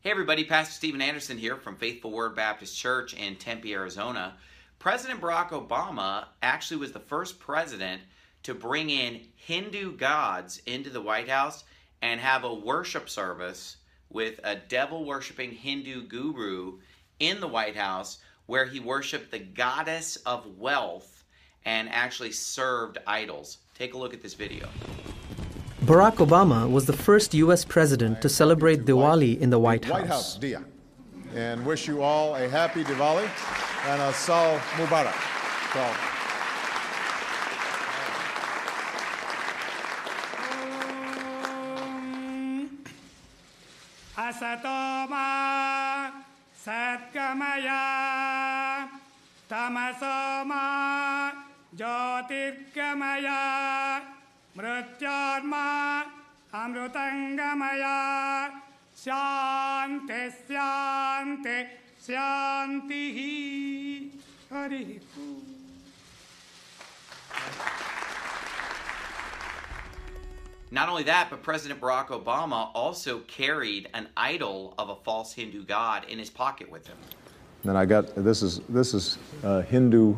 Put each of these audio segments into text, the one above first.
Hey everybody, Pastor Steven Anderson here from Faithful Word Baptist Church in Tempe, Arizona. President Barack Obama actually was the first president to bring in Hindu gods into the White House and have a worship service with a devil-worshipping Hindu guru in the White House where he worshiped the goddess of wealth and actually served idols. Take a look at this video. Barack Obama was the first U.S. president to celebrate Diwali in the White House. Dia, and wish you all a happy Diwali and a Saal Mubarak. Asatoma Satgamaya Tamasoma Jyotirgamaya Mrityodma Amrutangamaya Shanti Shanti Shanti Hari. Not only that, but President Barack Obama also carried an idol of a false Hindu god in his pocket with him. Then I got this is a Hindu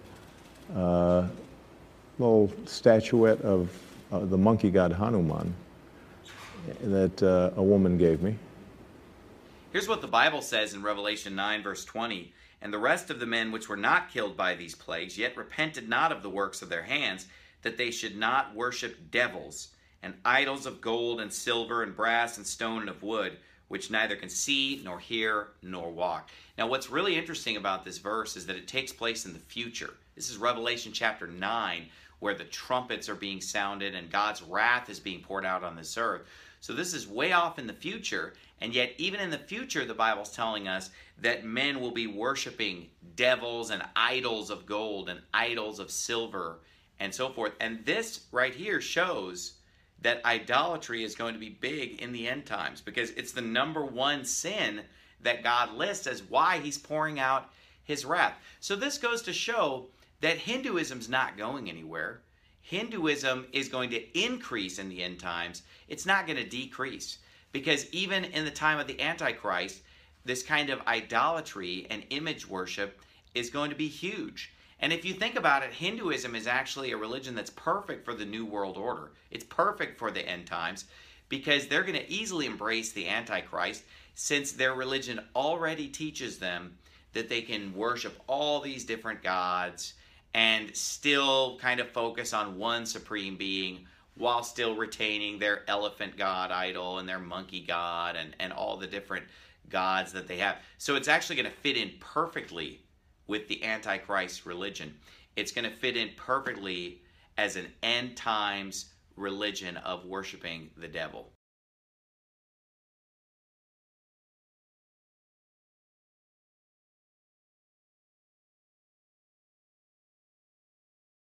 little statuette of the monkey god Hanuman that a woman gave me. Here's what the Bible says in Revelation 9, verse 20. And the rest of the men which were not killed by these plagues, yet repented not of the works of their hands, that they should not worship devils, and idols of gold and silver and brass and stone and of wood, which neither can see nor hear nor walk. Now what's really interesting about this verse is that it takes place in the future. This is Revelation chapter 9, where the trumpets are being sounded and God's wrath is being poured out on this earth. So this is way off in the future, and yet even in the future the Bible's telling us that men will be worshiping devils and idols of gold and idols of silver and so forth. And this right here shows that idolatry is going to be big in the end times, because it's the number one sin that God lists as why he's pouring out his wrath. So this goes to show that Hinduism's not going anywhere. Hinduism is going to increase in the end times. It's not going to decrease, because even in the time of the Antichrist, this kind of idolatry and image worship is going to be huge. And if you think about it, Hinduism is actually a religion that's perfect for the New World Order. It's perfect for the end times because they're going to easily embrace the Antichrist, since their religion already teaches them that they can worship all these different gods and still kind of focus on one supreme being while still retaining their elephant god idol and their monkey god and all the different gods that they have. So it's actually going to fit in perfectly with the Antichrist religion. It's going to fit in perfectly as an end times religion of worshiping the devil.